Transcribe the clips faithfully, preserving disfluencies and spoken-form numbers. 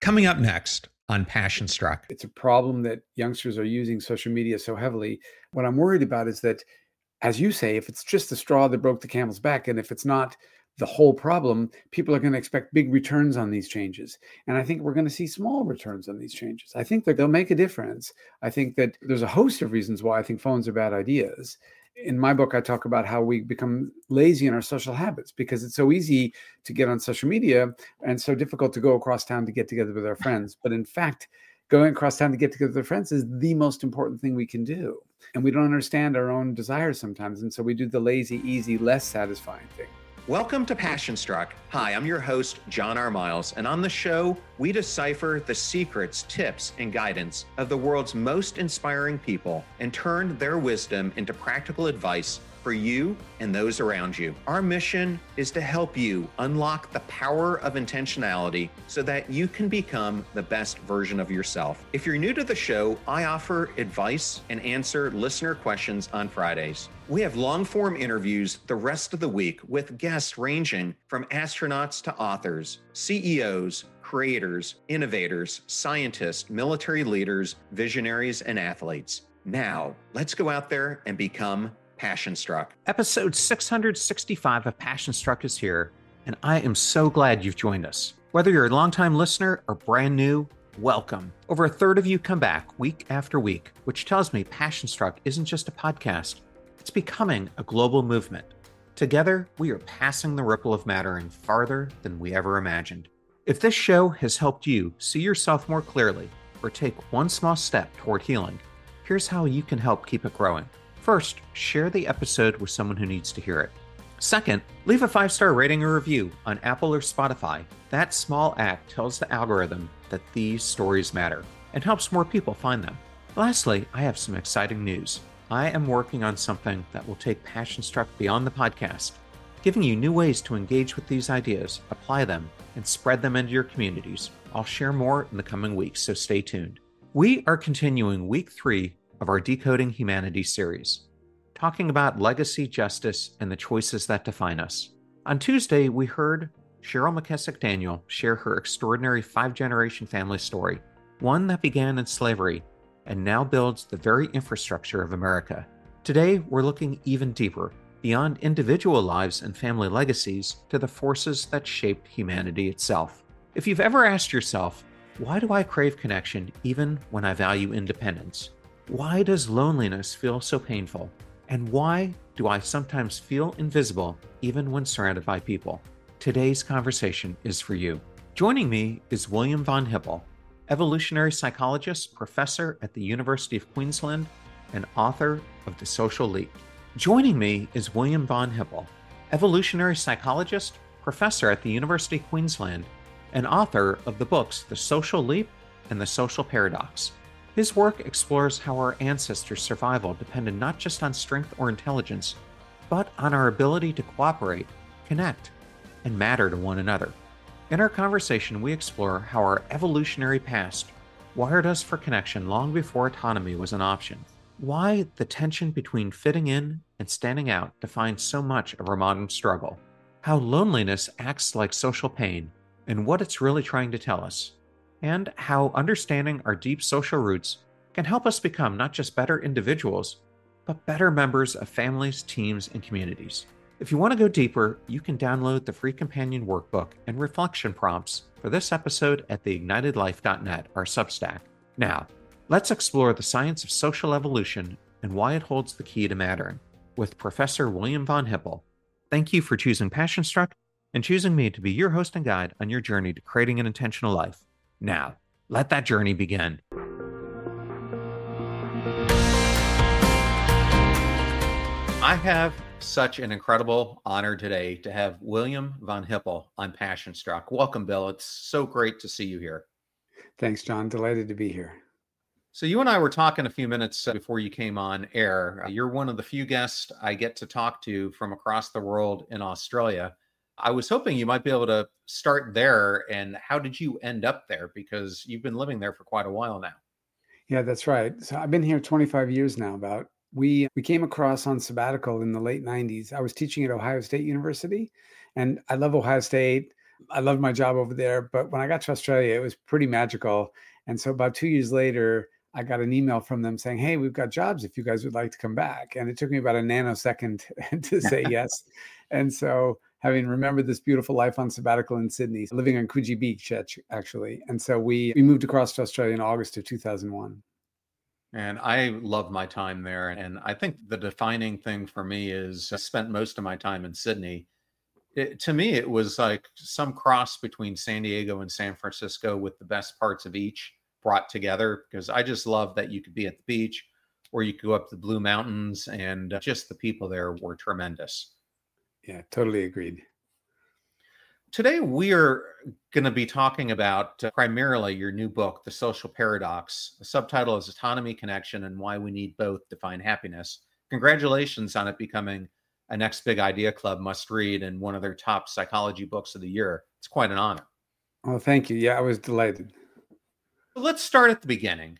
Coming up next on Passion Struck. It's a problem that youngsters are using social media so heavily. What I'm worried about is that, as you say, if it's just the straw that broke the camel's back, and if it's not the whole problem, people are going to expect big returns on these changes. And I think we're going to see small returns on these changes. I think that they'll make a difference. I think that there's a host of reasons why I think phones are bad ideas. In my book, I talk about how we become lazy in our social habits because it's so easy to get on social media and so difficult to go across town to get together with our friends. But in fact, going across town to get together with our friends is the most important thing we can do. And we don't understand our own desires sometimes. And so we do the lazy, easy, less satisfying thing. Welcome to Passion Struck. Hi, I'm your host, John R. Miles, and on the show, we decipher the secrets, tips, and guidance of the world's most inspiring people and turn their wisdom into practical advice for you and those around you. Our mission is to help you unlock the power of intentionality so that you can become the best version of yourself. If you're new to the show, I offer advice and answer listener questions on Fridays. We have long-form interviews the rest of the week with guests ranging from astronauts to authors, C E Os, creators, innovators, scientists, military leaders, visionaries, and athletes. Now, let's go out there and become Passion Struck. Episode six hundred sixty-five of Passion Struck is here, and I am so glad you've joined us. Whether you're a longtime listener or brand new, welcome. Over a third of you come back week after week, which tells me Passion Struck isn't just a podcast. It's becoming a global movement. Together, we are passing the ripple of mattering farther than we ever imagined. If this show has helped you see yourself more clearly or take one small step toward healing, here's how you can help keep it growing. First, share the episode with someone who needs to hear it. Second, leave a five-star rating or review on Apple or Spotify. That small act tells the algorithm that these stories matter and helps more people find them. Lastly, I have some exciting news. I am working on something that will take Passion Struck beyond the podcast, giving you new ways to engage with these ideas, apply them, and spread them into your communities. I'll share more in the coming weeks, so stay tuned. We are continuing week three of our Decoding Humanity series, talking about legacy, justice, and the choices that define us. On Tuesday, we heard Cheryl McKissick Daniel share her extraordinary five-generation family story, one that began in slavery and now builds the very infrastructure of America. Today, we're looking even deeper, beyond individual lives and family legacies, to the forces that shaped humanity itself. If you've ever asked yourself, why do I crave connection even when I value independence? Why does loneliness feel so painful? And why do I sometimes feel invisible even when surrounded by people? Today's conversation is for you. Joining me is William von Hippel, evolutionary psychologist, professor at the University of Queensland, and author of The Social Leap. Joining me is William von Hippel, evolutionary psychologist, professor at the University of Queensland, and author of the books The Social Leap and The Social Paradox. His work explores how our ancestors' survival depended not just on strength or intelligence, but on our ability to cooperate, connect, and matter to one another. In our conversation, we explore how our evolutionary past wired us for connection long before autonomy was an option, why the tension between fitting in and standing out defines so much of our modern struggle, how loneliness acts like social pain, and what it's really trying to tell us, and how understanding our deep social roots can help us become not just better individuals, but better members of families, teams, and communities. If you want to go deeper, you can download the free companion workbook and reflection prompts for this episode at the ignited life dot net, our Substack. Now, let's explore the science of social evolution and why it holds the key to mattering with Professor William von Hippel. Thank you for choosing Passion Struck and choosing me to be your host and guide on your journey to creating an intentional life. Now, let that journey begin. I have such an incredible honor today to have William von Hippel on Passion Struck. Welcome, Bill. It's so great to see you here. Thanks, John. Delighted to be here. So you and I were talking a few minutes before you came on air. You're one of the few guests I get to talk to from across the world in Australia. I was hoping you might be able to start there. And how did you end up there? Because you've been living there for quite a while now. Yeah, that's right. So I've been here twenty-five years now, about. We we came across on sabbatical in the late nineties. I was teaching at Ohio State University, and I love Ohio State. I loved my job over there. But when I got to Australia, it was pretty magical. And so about two years later, I got an email from them saying, hey, we've got jobs if you guys would like to come back. And it took me about a nanosecond to say yes. And so having remembered this beautiful life on sabbatical in Sydney, living on Coogee Beach, actually. And so we, we moved across to Australia in August of two thousand one. And I love my time there. And I think the defining thing for me is I spent most of my time in Sydney. It, to me, it was like some cross between San Diego and San Francisco with the best parts of each brought together, because I just love that you could be at the beach or you could go up the Blue Mountains, and just the people there were tremendous. Yeah, totally agreed. Today, we are going to be talking about uh, primarily your new book, The Social Paradox. The subtitle is Autonomy, Connection, and Why We Need Both to Find Happiness. Congratulations on it becoming a Next Big Idea Club must read and one of their top psychology books of the year. It's quite an honor. Oh, thank you. Yeah, I was delighted. Let's start at the beginning.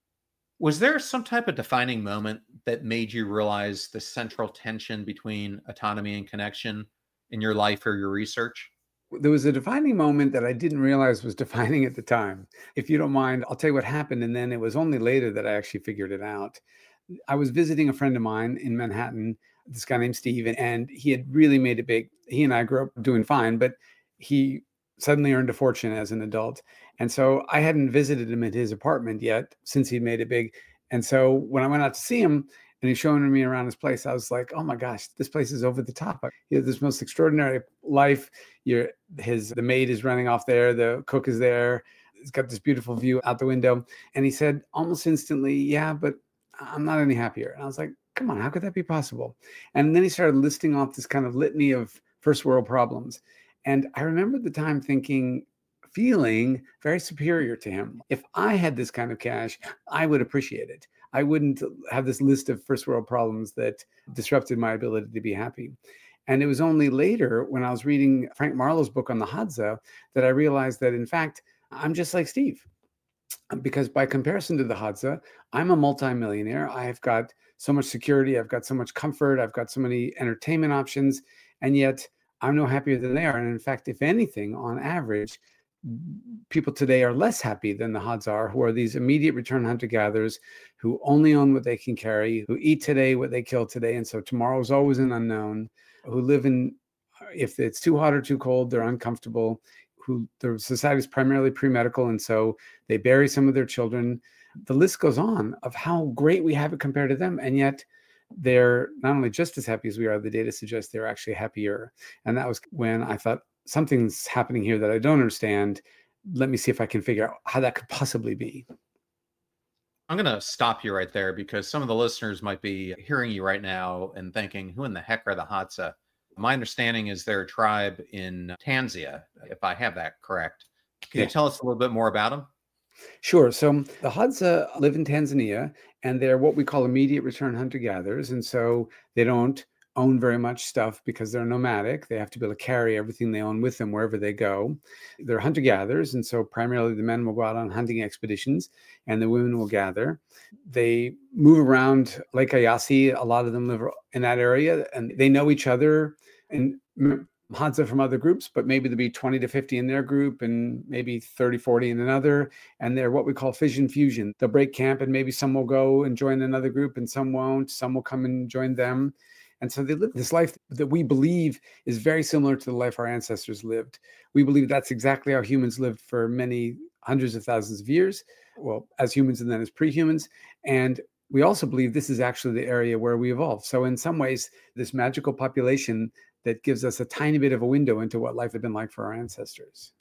Was there some type of defining moment that made you realize the central tension between autonomy and connection in your life or your research? There was a defining moment that I didn't realize was defining at the time. If you don't mind, I'll tell you what happened. And then it was only later that I actually figured it out. I was visiting a friend of mine in Manhattan, this guy named Steve, and he had really made it big. He and I grew up doing fine, but he suddenly earned a fortune as an adult. And so I hadn't visited him at his apartment yet since he'd made it big. And so when I went out to see him, and he's showing me around his place, I was like, oh my gosh, this place is over the top. He has this most extraordinary life. You're, his, the maid is running off there. The cook is there. He's got this beautiful view out the window. And he said almost instantly, yeah, but I'm not any happier. And I was like, come on, how could that be possible? And then he started listing off this kind of litany of first world problems. And I remember at the time thinking, feeling very superior to him. If I had this kind of cash, I would appreciate it. I wouldn't have this list of first world problems that disrupted my ability to be happy. And it was only later when I was reading Frank Marlow's book on the Hadza that I realized that, in fact, I'm just like Steve. Because by comparison to the Hadza, I'm a multimillionaire. I've got so much security. I've got so much comfort. I've got so many entertainment options. And yet I'm no happier than they are. And in fact, if anything, on average, people today are less happy than the Hadza are, who are these immediate return hunter-gatherers who only own what they can carry, who eat today what they kill today. And so tomorrow is always an unknown, who live in, if it's too hot or too cold, they're uncomfortable, who their society is primarily pre-medical. And so they bury some of their children. The list goes on of how great we have it compared to them. And yet they're not only just as happy as we are, the data suggests they're actually happier. And that was when I thought, something's happening here that I don't understand. Let me see if I can figure out how that could possibly be. I'm going to stop you right there because some of the listeners might be hearing you right now and thinking, who in the heck are the Hadza? My understanding is they're a tribe in Tanzania, if I have that correct. Can Yeah. you tell us a little bit more about them? Sure. So the Hadza live in Tanzania, and they're what we call immediate return hunter-gatherers. And so they don't own very much stuff because they're nomadic. They have to be able to carry everything they own with them wherever they go. They're hunter-gatherers, and so primarily the men will go out on hunting expeditions and the women will gather. They move around Lake Ayasi. A lot of them live in that area, and they know each other and Hadza from other groups, but maybe there'll be twenty to fifty in their group and maybe thirty, forty in another. And they're what we call fission fusion. They'll break camp and maybe some will go and join another group and some won't. Some will come and join them. And so they live this life that we believe is very similar to the life our ancestors lived. We believe that's exactly how humans lived for many hundreds of thousands of years, well, as humans and then as pre-humans. And we also believe this is actually the area where we evolved. So in some ways, this magical population that gives us a tiny bit of a window into what life had been like for our ancestors.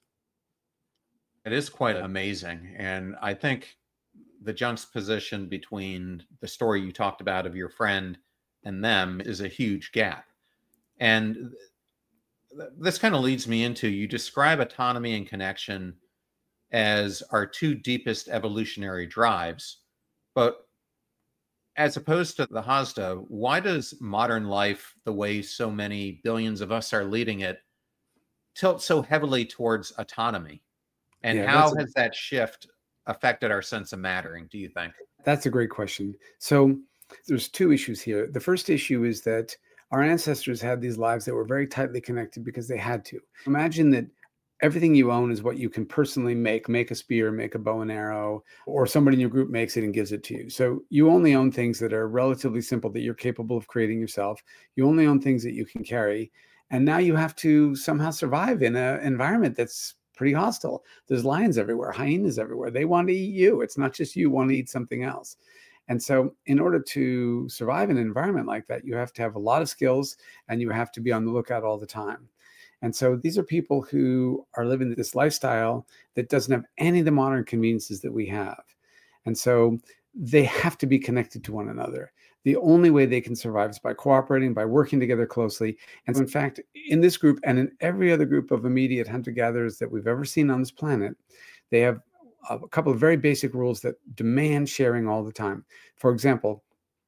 It is quite amazing. And I think the juxtaposition between the story you talked about of your friend and them is a huge gap. And th- this kind of leads me into, you describe autonomy and connection as our two deepest evolutionary drives. But as opposed to the Hadza, why does modern life, the way so many billions of us are leading it, tilt so heavily towards autonomy? And Yeah, how that's a- has that shift affected our sense of mattering, do you think? That's a great question. So there's two issues here. The first issue is that our ancestors had these lives that were very tightly connected because they had to. Imagine that everything you own is what you can personally make, make a spear, make a bow and arrow, or somebody in your group makes it and gives it to you. So you only own things that are relatively simple that you're capable of creating yourself. You only own things that you can carry. And now you have to somehow survive in an environment that's pretty hostile. There's lions everywhere, hyenas everywhere. They want to eat you. It's not just you want to eat something else. And so in order to survive in an environment like that, you have to have a lot of skills and you have to be on the lookout all the time. And so these are people who are living this lifestyle that doesn't have any of the modern conveniences that we have. And so they have to be connected to one another. The only way they can survive is by cooperating, by working together closely. And in fact, in this group and in every other group of immediate hunter-gatherers that we've ever seen on this planet, they have a couple of very basic rules that demand sharing all the time. For example,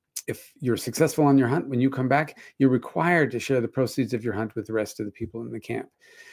if you're successful on your hunt, when you come back, you're required to share the proceeds of your hunt with the rest of the people in the camp.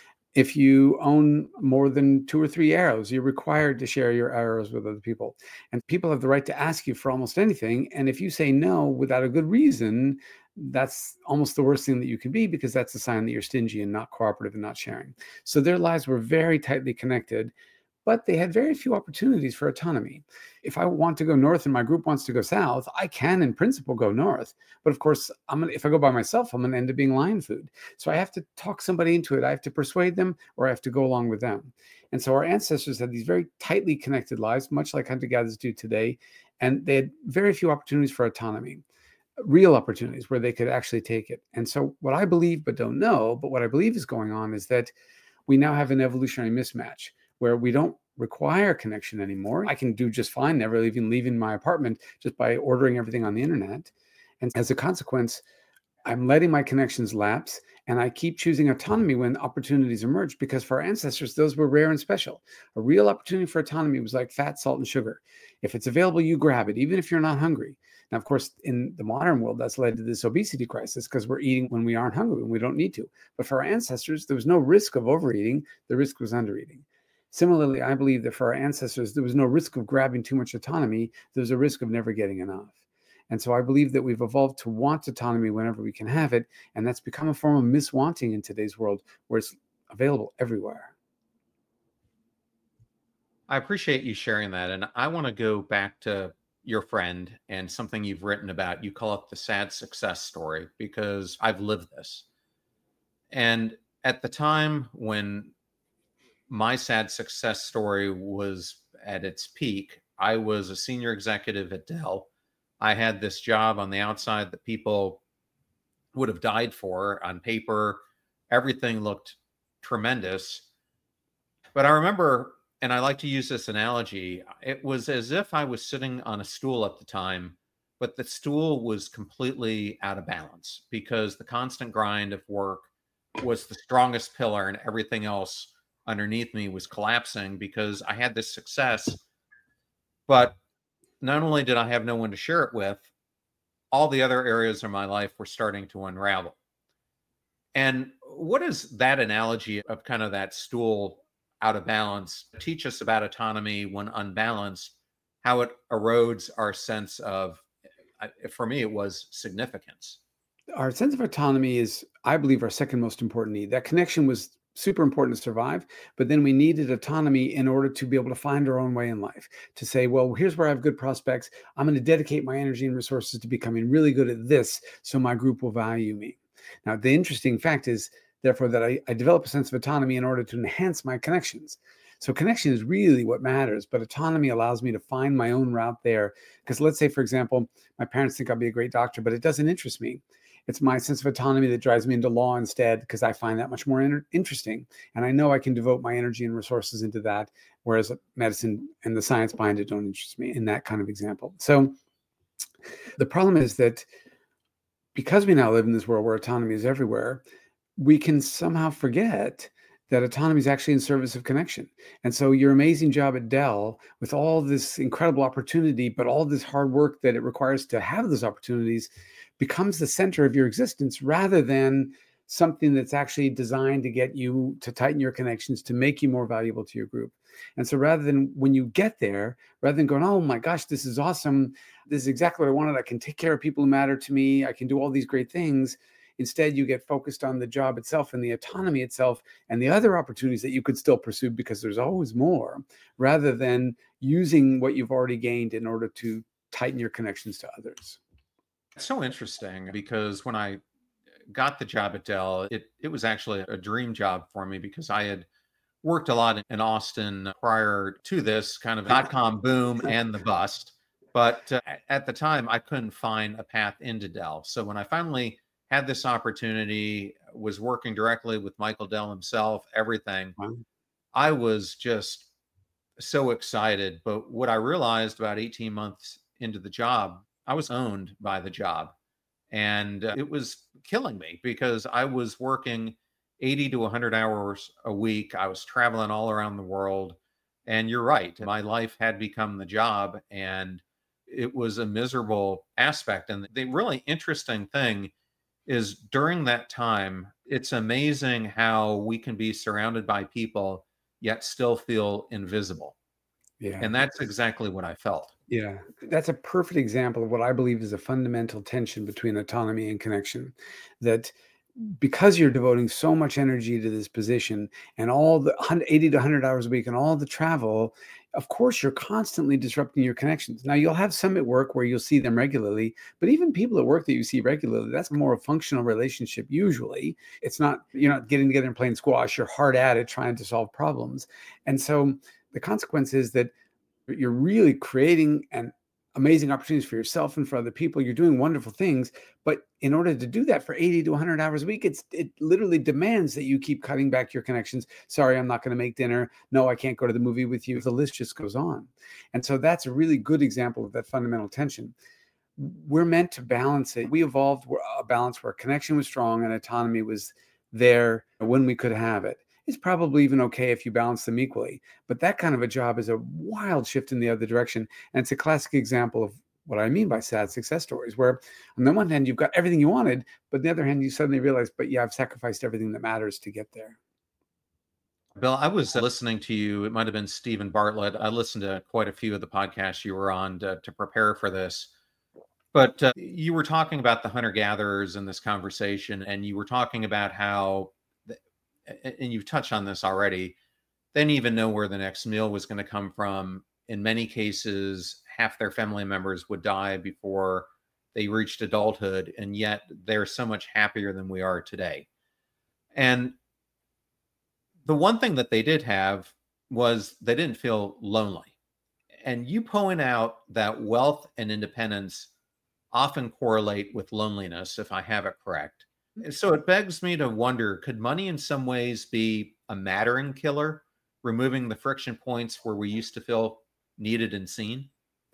If you own more than two or three arrows, you're required to share your arrows with other people. And people have the right to ask you for almost anything. And if you say no without a good reason, that's almost the worst thing that you can be, because that's a sign that you're stingy and not cooperative and not sharing. So their lives were very tightly connected, but they had very few opportunities for autonomy. If I want to go north and my group wants to go south, I can in principle go north. But of course, I'm gonna, if I go by myself, I'm going to end up being lion food. So I have to talk somebody into it. I have to persuade them, or I have to go along with them. And so our ancestors had these very tightly connected lives, much like hunter-gatherers do today. And they had very few opportunities for autonomy, real opportunities where they could actually take it. And so what I believe, but don't know, but what I believe is going on is that we now have an evolutionary mismatch where we don't require connection anymore. I can do just fine, never even leaving my apartment, just by ordering everything on the internet. And as a consequence, I'm letting my connections lapse, and I keep choosing autonomy when opportunities emerge, because for our ancestors, those were rare and special. A real opportunity for autonomy was like fat, salt, and sugar. If it's available, you grab it, even if you're not hungry. Now, of course, in the modern world, that's led to this obesity crisis because we're eating when we aren't hungry, when we don't need to. But for our ancestors, there was no risk of overeating. The risk was undereating. Similarly, I believe that for our ancestors, there was no risk of grabbing too much autonomy. There's a risk of never getting enough. And so I believe that we've evolved to want autonomy whenever we can have it. And that's become a form of miswanting in today's world where it's available everywhere. I appreciate you sharing that. And I want to go back to your friend and something you've written about. You call it the sad success story, because I've lived this. And at the time when my sad success story was at its peak, I was a senior executive at Dell. I had this job on the outside that people would have died for. On paper, everything looked tremendous. But I remember, and I like to use this analogy, it was as if I was sitting on a stool at the time, but the stool was completely out of balance because the constant grind of work was the strongest pillar, and everything else underneath me was collapsing because I had this success. But not only did I have no one to share it with, all the other areas of my life were starting to unravel. And what does that analogy of kind of that stool out of balance teach us about autonomy when unbalanced, how it erodes our sense of, for me, it was significance? Our sense of autonomy is, I believe, our second most important need. That connection was super important to survive, but then we needed autonomy in order to be able to find our own way in life, to say, well, here's where I have good prospects. I'm going to dedicate my energy and resources to becoming really good at this so my group will value me. Now, the interesting fact is, therefore, that I, I develop a sense of autonomy in order to enhance my connections. So connection is really what matters, but autonomy allows me to find my own route there. Because let's say, for example, my parents think I'll be a great doctor, but it doesn't interest me. It's my sense of autonomy that drives me into law instead, because I find that much more inter- interesting. And I know I can devote my energy and resources into that, whereas medicine and the science behind it don't interest me in that kind of example. So the problem is that because we now live in this world where autonomy is everywhere, we can somehow forget that autonomy is actually in service of connection. And so your amazing job at Dell, with all this incredible opportunity, but all this hard work that it requires to have those opportunities, becomes the center of your existence rather than something that's actually designed to get you to tighten your connections, to make you more valuable to your group. And so rather than when you get there, rather than going, oh my gosh, this is awesome, this is exactly what I wanted, I can take care of people who matter to me, I can do all these great things, Instead, you get focused on the job itself and the autonomy itself and the other opportunities that you could still pursue, because there's always more, rather than using what you've already gained in order to tighten your connections to others. It's so interesting, because when I got the job at Dell, it, it was actually a dream job for me, because I had worked a lot in Austin prior to this kind of dot-com boom and the bust. But uh, at the time, I couldn't find a path into Dell. So when I finally had this opportunity, was working directly with Michael Dell himself, everything, Wow. I was just so excited. But what I realized about eighteen months into the job, I was owned by the job. And uh, it was killing me, because I was working eighty to one hundred hours a week. I was traveling all around the world. And you're right, my life had become the job, and it was a miserable aspect. And the really interesting thing is, during that time, it's amazing how we can be surrounded by people yet still feel invisible. Yeah. And that's exactly what I felt. Yeah, that's a perfect example of what I believe is a fundamental tension between autonomy and connection. That because you're devoting so much energy to this position and all the eighty to one hundred hours a week and all the travel, of course, you're constantly disrupting your connections. Now, you'll have some at work where you'll see them regularly, but even people at work that you see regularly, that's more a functional relationship usually. It's not, you're not getting together and playing squash. You're hard at it trying to solve problems. And so the consequence is that you're really creating an amazing opportunities for yourself and for other people. You're doing wonderful things, but in order to do that for eighty to one hundred hours a week, it's it literally demands that you keep cutting back your connections. Sorry, I'm not going to make dinner. No, I can't go to the movie with you. The list just goes on. And so that's a really good example of that fundamental tension. We're meant to balance it. We evolved a balance where connection was strong and autonomy was there when we could have it. It's probably even okay if you balance them equally. But that kind of a job is a wild shift in the other direction. And it's a classic example of what I mean by sad success stories, where on the one hand, you've got everything you wanted, but on the other hand, you suddenly realize, but yeah, I've sacrificed everything that matters to get there. Bill, I was listening to you. It might have been Stephen Bartlett. I listened to quite a few of the podcasts you were on to, to prepare for this. But uh, you were talking about the hunter-gatherers in this conversation, and you were talking about how, and you've touched on this already, they didn't even know where the next meal was going to come from. In many cases, half their family members would die before they reached adulthood, and yet they're so much happier than we are today. And the one thing that they did have was they didn't feel lonely. And you point out that wealth and independence often correlate with loneliness, if I have it correct. And so it begs me to wonder, could money in some ways be a mattering killer, removing the friction points where we used to feel needed and seen?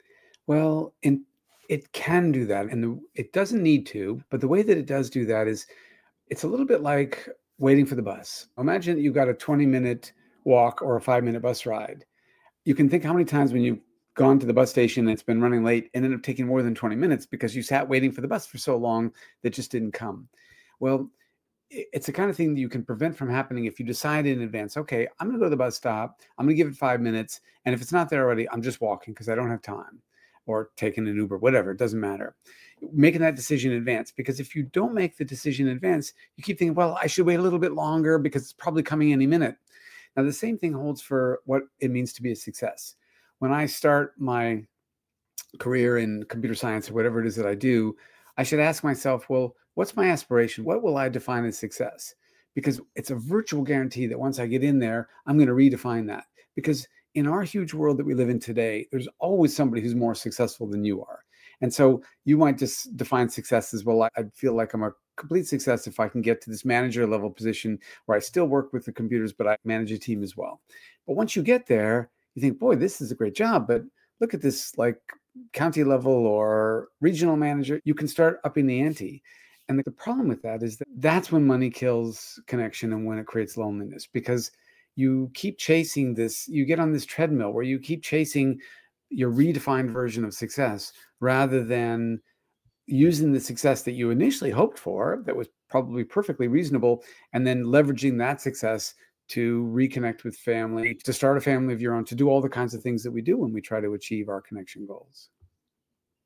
Well, in, it can do that, and the, it doesn't need to, but the way that it does do that is it's a little bit like waiting for the bus. Imagine that you've got a twenty minute walk or a five minute bus ride. You can think how many times when you've gone to the bus station and it's been running late and ended up taking more than twenty minutes because you sat waiting for the bus for so long that just didn't come. Well, it's the kind of thing that you can prevent from happening if you decide in advance, okay, I'm going to go to the bus stop. I'm going to give it five minutes. And if it's not there already, I'm just walking because I don't have time, or taking an Uber, whatever. It doesn't matter. Making that decision in advance, because if you don't make the decision in advance, you keep thinking, well, I should wait a little bit longer because it's probably coming any minute. Now, the same thing holds for what it means to be a success. When I start my career in computer science or whatever it is that I do, I should ask myself, well, what's my aspiration? What will I define as success? Because it's a virtual guarantee that once I get in there, I'm going to redefine that. Because in our huge world that we live in today, there's always somebody who's more successful than you are. And so you might just define success as, well, I feel like I'm a complete success if I can get to this manager level position where I still work with the computers, but I manage a team as well. But once you get there, you think, boy, this is a great job, but look at this, like county level or regional manager, you can start upping the ante. And the problem with that is that that's when money kills connection and when it creates loneliness, because you keep chasing this, you get on this treadmill where you keep chasing your redefined version of success rather than using the success that you initially hoped for, that was probably perfectly reasonable, and then leveraging that success to reconnect with family, to start a family of your own, to do all the kinds of things that we do when we try to achieve our connection goals.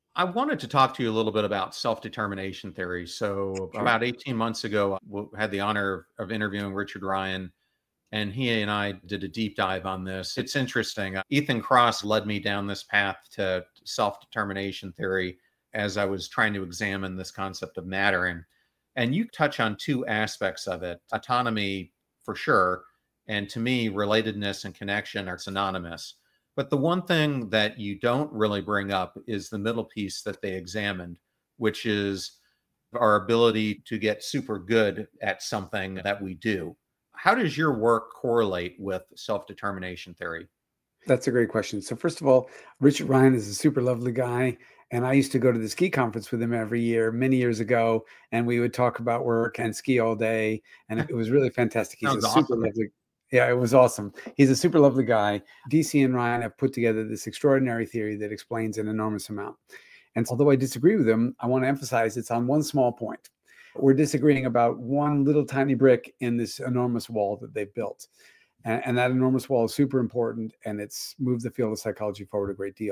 I wanted to talk to you a little bit about self-determination theory. So Sure. about eighteen months ago, I had the honor of interviewing Richard Ryan, and he and I did a deep dive on this. It's interesting. Uh, Ethan Kross led me down this path to self-determination theory as I was trying to examine this concept of mattering. And you touch on two aspects of it: autonomy, for sure, and to me, relatedness and connection are synonymous. But the one thing that you don't really bring up is the middle piece that they examined, which is our ability to get super good at something that we do. How does your work correlate with self-determination theory? That's a great question. So first of all, Richard Ryan is a super lovely guy. And I used to go to the ski conference with him every year, many years ago, and we would talk about work and ski all day. And it was really fantastic. He's a Sounds super awesome. lovely. Yeah, it was awesome. He's a super lovely guy. D C and Ryan have put together this extraordinary theory that explains an enormous amount. And although I disagree with him, I want to emphasize it's on one small point. We're disagreeing about one little tiny brick in this enormous wall that they've built. And, and that enormous wall is super important, and it's moved the field of psychology forward a great deal.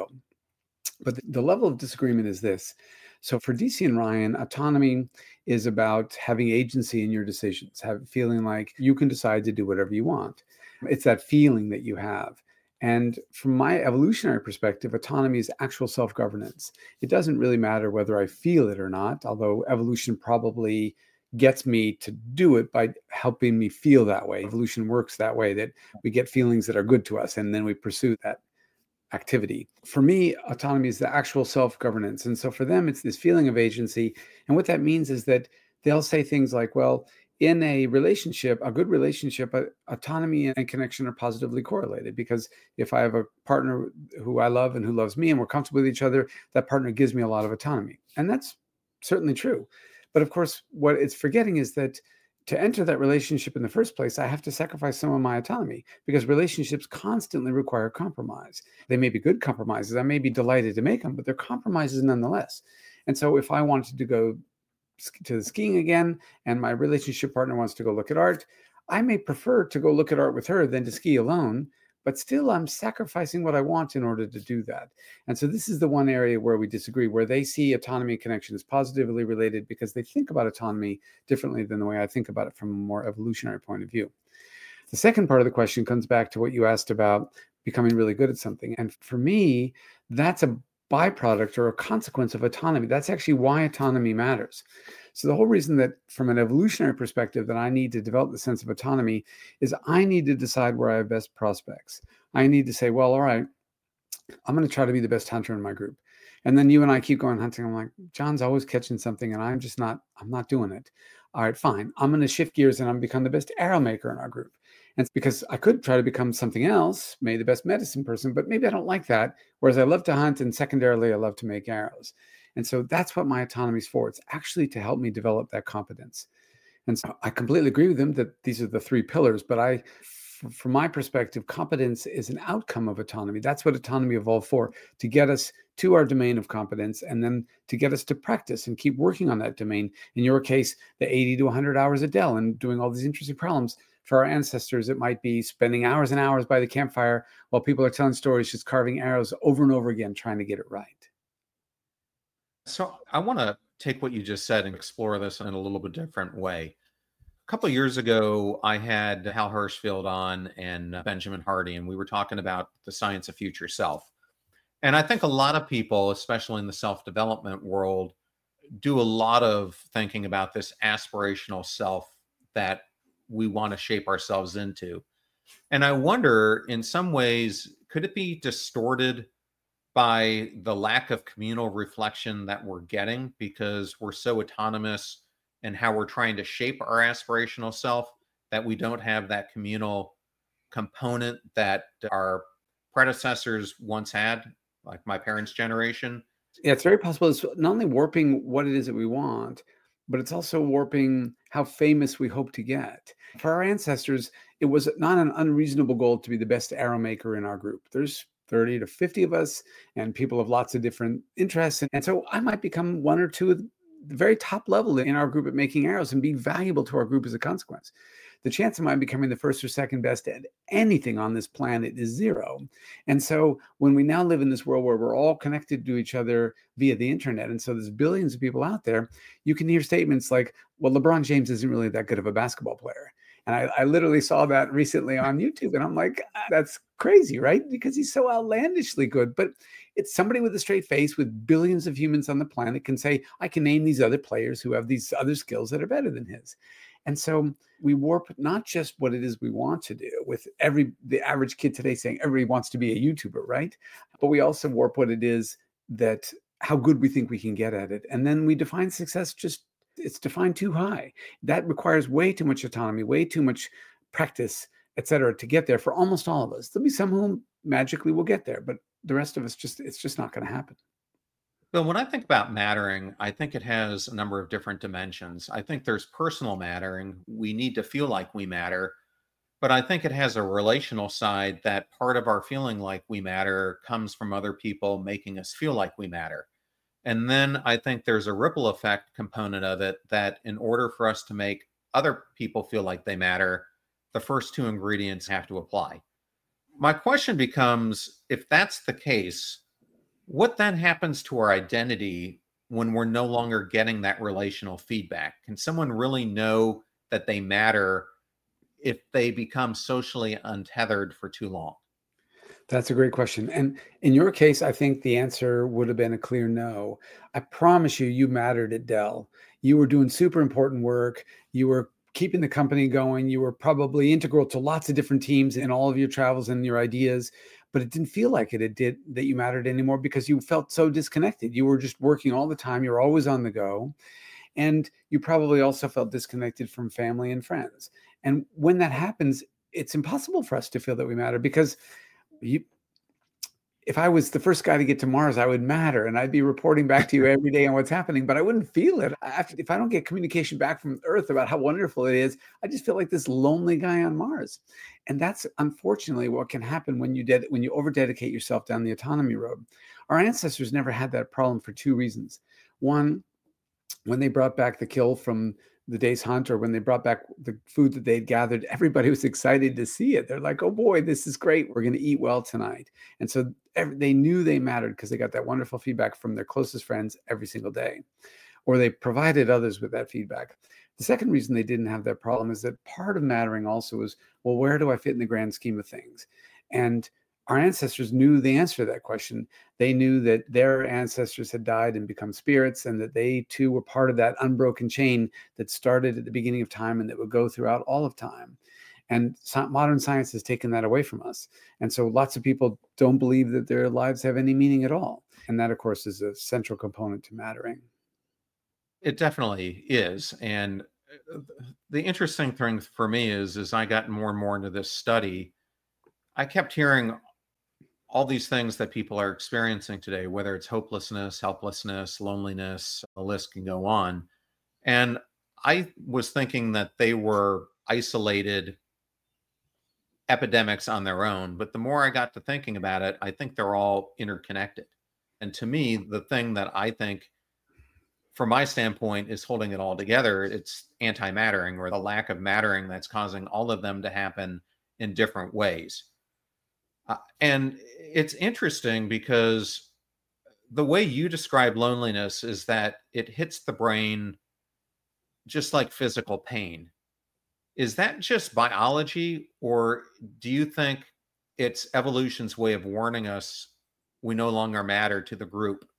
But the, the level of disagreement is this. So for D C and Ryan, autonomy is about having agency in your decisions, have feeling like you can decide to do whatever you want. It's that feeling that you have. And from my evolutionary perspective, autonomy is actual self-governance. It doesn't really matter whether I feel it or not, although evolution probably gets me to do it by helping me feel that way. Evolution works that way, that we get feelings that are good to us, and then we pursue that activity. For me, autonomy is the actual self-governance. And so for them, it's this feeling of agency. And what that means is that they'll say things like, well, in a relationship, a good relationship, uh, autonomy and connection are positively correlated, because if I have a partner who I love and who loves me and we're comfortable with each other, that partner gives me a lot of autonomy. And that's certainly true. But of course, what it's forgetting is that to enter that relationship in the first place, I have to sacrifice some of my autonomy, because relationships constantly require compromise. They may be good compromises. I may be delighted to make them, but they're compromises nonetheless. And so if I wanted to go to the skiing again and my relationship partner wants to go look at art, I may prefer to go look at art with her than to ski alone. But still, I'm sacrificing what I want in order to do that. And so this is the one area where we disagree, where they see autonomy and connection as positively related because they think about autonomy differently than the way I think about it from a more evolutionary point of view. The second part of the question comes back to what you asked about becoming really good at something. And for me, that's a byproduct or a consequence of autonomy. That's actually why autonomy matters. So the whole reason that from an evolutionary perspective that I need to develop the sense of autonomy is I need to decide where I have best prospects. I need to say, well, all right, I'm going to try to be the best hunter in my group. And then you and I keep going hunting. I'm like, John's always catching something and I'm just not, I'm not doing it. All right, fine. I'm going to shift gears and I'm become the best arrow maker in our group. And it's because I could try to become something else, maybe the best medicine person, but maybe I don't like that. Whereas I love to hunt and secondarily, I love to make arrows. And so that's what my autonomy is for. It's actually to help me develop that competence. And so I completely agree with them that these are the three pillars, but I, f- from my perspective, competence is an outcome of autonomy. That's what autonomy evolved for, to get us to our domain of competence and then to get us to practice and keep working on that domain. In your case, the eighty to one hundred hours a day and doing all these interesting problems. For our ancestors, it might be spending hours and hours by the campfire while people are telling stories, just carving arrows over and over again, trying to get it right. So I want to take what you just said and explore this in a little bit different way. A couple of years ago, I had Hal Hirschfield on and uh, Benjamin Hardy, and we were talking about the science of future self. And I think a lot of people, especially in the self-development world, do a lot of thinking about this aspirational self that we want to shape ourselves into. And I wonder, in some ways, could it be distorted by the lack of communal reflection that we're getting because we're so autonomous in how we're trying to shape our aspirational self that we don't have that communal component that our predecessors once had, like my parents' generation? Yeah, it's very possible. It's not only warping what it is that we want, but it's also warping how famous we hope to get. For our ancestors, it was not an unreasonable goal to be the best arrow maker in our group. There's thirty to fifty of us, and people have lots of different interests. And so I might become one or two of the very top level in our group at making arrows and be valuable to our group as a consequence. the chance of mine becoming the first or second best at anything on this planet is zero. And so when we now live in this world where we're all connected to each other via the internet, and so there's billions of people out there, you can hear statements like, well, LeBron James isn't really that good of a basketball player. And I, I literally saw that recently on YouTube, and I'm like, that's crazy, right? Because he's so outlandishly good. But it's somebody with a straight face with billions of humans on the planet can say, I can name these other players who have these other skills that are better than his. And so we warp not just what it is we want to do with every the average kid today saying everybody wants to be a YouTuber, right? But we also warp what it is that how good we think we can get at it. And then we define success just it's defined too high. That requires way too much autonomy, way too much practice, et cetera, to get there for almost all of us. There'll be some who magically will get there, but the rest of us just, it's just not going to happen. Well, when I think about mattering, I think it has a number of different dimensions. I think there's personal mattering. We need to feel like we matter. But I think it has a relational side that part of our feeling like we matter comes from other people making us feel like we matter. And then I think there's a ripple effect component of it that in order for us to make other people feel like they matter, the first two ingredients have to apply. My question becomes, if that's the case, what then happens to our identity when we're no longer getting that relational feedback? Can someone really know that they matter if they become socially untethered for too long? That's a great question. And in your case, I think the answer would have been a clear no. I promise you, you mattered at Dell. You were doing super important work. You were keeping the company going. You were probably integral to lots of different teams in all of your travels and your ideas, but it didn't feel like it, it did that you mattered anymore because you felt so disconnected. You were just working all the time. You were always on the go. And you probably also felt disconnected from family and friends. And when that happens, it's impossible for us to feel that we matter because You, if I was the first guy to get to Mars, I would matter and I'd be reporting back to you every day on what's happening, but I wouldn't feel it. After, if I don't get communication back from Earth about how wonderful it is, I just feel like this lonely guy on Mars. And that's unfortunately what can happen when you ded- when you over-dedicate yourself down the autonomy road. Our ancestors never had that problem for two reasons. One, when they brought back the kill from the day's hunt, or when they brought back the food that they'd gathered, everybody was excited to see it. They're like, oh boy, this is great. We're going to eat well tonight. And so every, they knew they mattered because they got that wonderful feedback from their closest friends every single day, or they provided others with that feedback. The second reason they didn't have that problem is that part of mattering also was, well, where do I fit in the grand scheme of things? And our ancestors knew the answer to that question. They knew that their ancestors had died and become spirits, and that they too were part of that unbroken chain that started at the beginning of time and that would go throughout all of time. And so modern science has taken that away from us. And so lots of people don't believe that their lives have any meaning at all. And that, of course, is a central component to mattering. It definitely is. And the interesting thing for me is, as I got more and more into this study, I kept hearing all these things that people are experiencing today, whether it's hopelessness, helplessness, loneliness, the list can go on. And I was thinking that they were isolated epidemics on their own. But the more I got to thinking about it, I think they're all interconnected. And to me, the thing that I think, from my standpoint, is holding it all together, it's anti-mattering, or the lack of mattering that's causing all of them to happen in different ways. Uh, and it's interesting because the way you describe loneliness is that it hits the brain just like physical pain. Is that just biology, or do you think it's evolution's way of warning us we no longer matter to the group?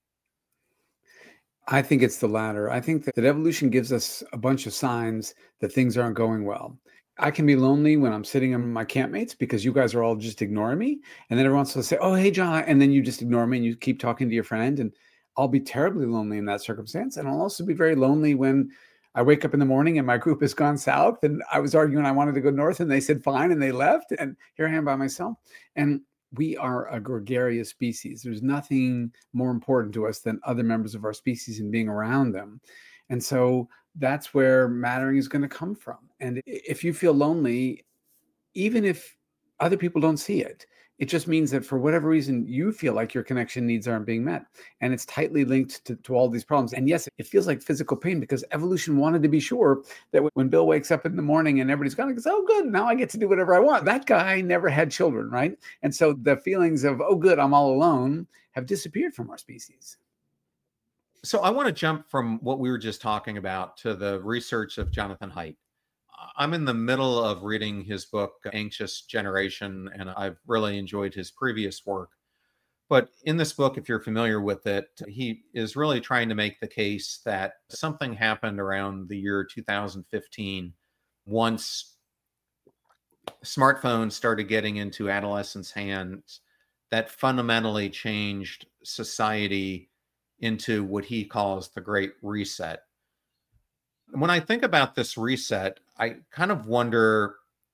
I think it's the latter. I think that, that evolution gives us a bunch of signs that things aren't going well. I can be lonely when I'm sitting in my campmates because you guys are all just ignoring me. And then everyone's supposed to say, oh, hey, John. And then you just ignore me and you keep talking to your friend. And I'll be terribly lonely in that circumstance. And I'll also be very lonely when I wake up in the morning and my group has gone south and I was arguing I wanted to go north and they said fine and they left. And here I am by myself. And we are a gregarious species. There's nothing more important to us than other members of our species and being around them. And so that's where mattering is going to come from. And if you feel lonely, even if other people don't see it, It just means that for whatever reason, you feel like your connection needs aren't being met. And it's tightly linked to, to all these problems. And yes, it feels like physical pain because evolution wanted to be sure that when Bill wakes up in the morning and everybody's gone, he goes, oh, good, now I get to do whatever I want. That guy never had children, right? And so the feelings of, oh, good, I'm all alone have disappeared from our species. So I want to jump from what we were just talking about to the research of Jonathan Haidt. I'm in the middle of reading his book, Anxious Generation, and I've really enjoyed his previous work. But in this book, if you're familiar with it, he is really trying to make the case that something happened around the year two thousand fifteen once smartphones started getting into adolescents' hands that fundamentally changed society into what he calls the Great Reset. When I think about this reset, I kind of wonder,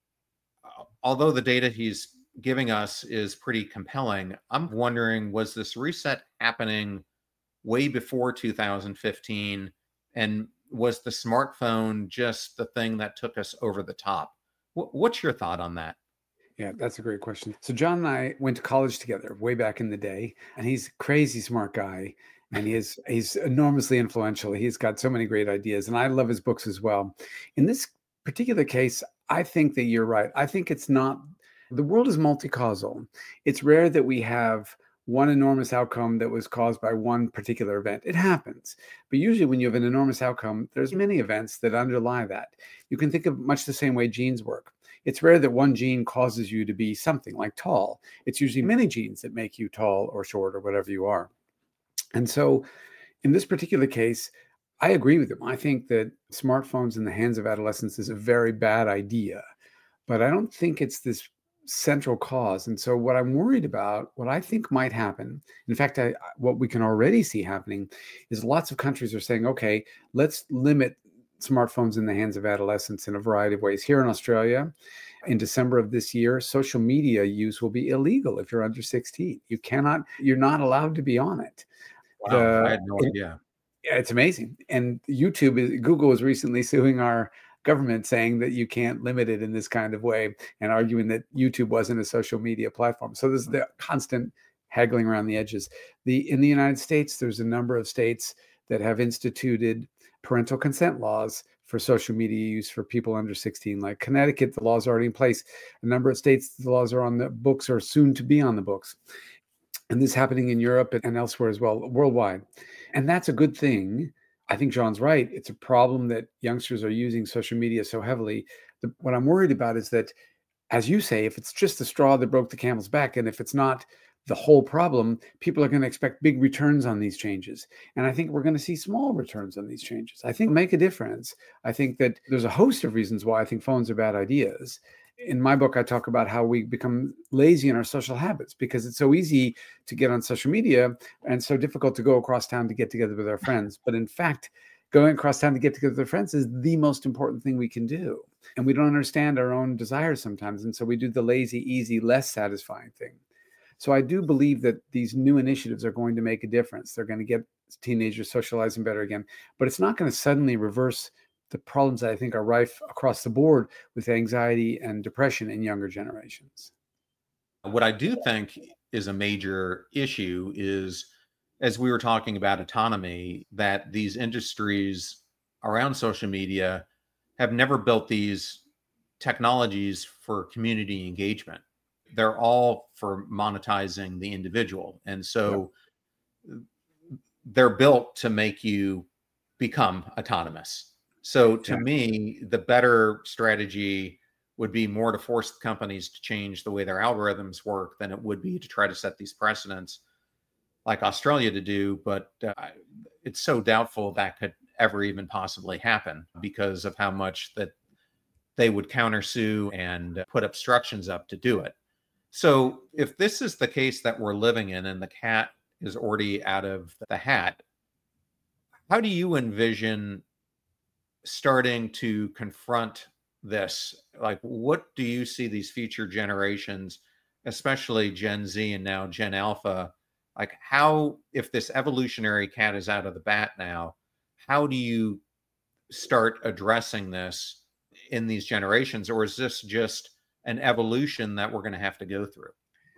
although the data he's giving us is pretty compelling, I'm wondering, was this reset happening way before two thousand fifteen? And was the smartphone just the thing that took us over the top? What's your thought on that? Yeah, that's a great question. So John and I went to college together way back in the day, and he's a crazy smart guy. And he is he's enormously influential. He's got so many great ideas, and I love his books as well. In this particular case, I think that you're right. I think it's not, the world is multi-causal. It's rare that we have one enormous outcome that was caused by one particular event. It happens. But usually when you have an enormous outcome, there's many events that underlie that. You can think of much the same way genes work. It's rare that one gene causes you to be something like tall. It's usually many genes that make you tall or short or whatever you are. And so in this particular case, I agree with him. I think that smartphones in the hands of adolescents is a very bad idea, but I don't think it's this central cause. And so what I'm worried about, what I think might happen, in fact, I, what we can already see happening is lots of countries are saying, okay, let's limit smartphones in the hands of adolescents in a variety of ways. Here in Australia, in December of this year, social media use will be illegal if you're under sixteen. You cannot, you're not allowed to be on it. Wow, The, I had no it, idea. Yeah, it's amazing. And YouTube, is, Google was recently suing our government saying that you can't limit it in this kind of way and arguing that YouTube wasn't a social media platform. So there's the constant haggling around the edges. The in the United States, there's a number of states that have instituted parental consent laws for social media use for people under sixteen. Like Connecticut, the laws are already in place. A number of states, the laws are on the books or soon to be on the books. And this is happening in Europe and elsewhere as well, worldwide. And that's a good thing. I think John's right. It's a problem that youngsters are using social media so heavily. The, what I'm worried about is that, as you say, if it's just the straw that broke the camel's back, and if it's not the whole problem, people are going to expect big returns on these changes. And I think we're going to see small returns on these changes. I think make a difference. I think that there's a host of reasons why I think phones are bad ideas. In my book, I talk about how we become lazy in our social habits because it's so easy to get on social media and so difficult to go across town to get together with our friends. But in fact, going across town to get together with our friends is the most important thing we can do. And we don't understand our own desires sometimes. And so we do the lazy, easy, less satisfying thing. So I do believe that these new initiatives are going to make a difference. They're going to get teenagers socializing better again, but it's not going to suddenly reverse the problems that I think are rife across the board with anxiety and depression in younger generations. What I do think is a major issue is, as we were talking about autonomy, that these industries around social media have never built these technologies for community engagement. They're all for monetizing the individual. And so yeah. they're built to make you become autonomous. So to yeah. me, the better strategy would be more to force companies to change the way their algorithms work than it would be to try to set these precedents like Australia to do. But uh, it's so doubtful that could ever even possibly happen because of how much that they would countersue and put obstructions up to do it. So if this is the case that we're living in and the cat is already out of the hat, how do you envision starting to confront this? Like, what do you see these future generations, especially Gen Z and now Gen Alpha, like how, if this evolutionary cat is out of the bat now, how do you start addressing this in these generations? Or is this just an evolution that we're going to have to go through?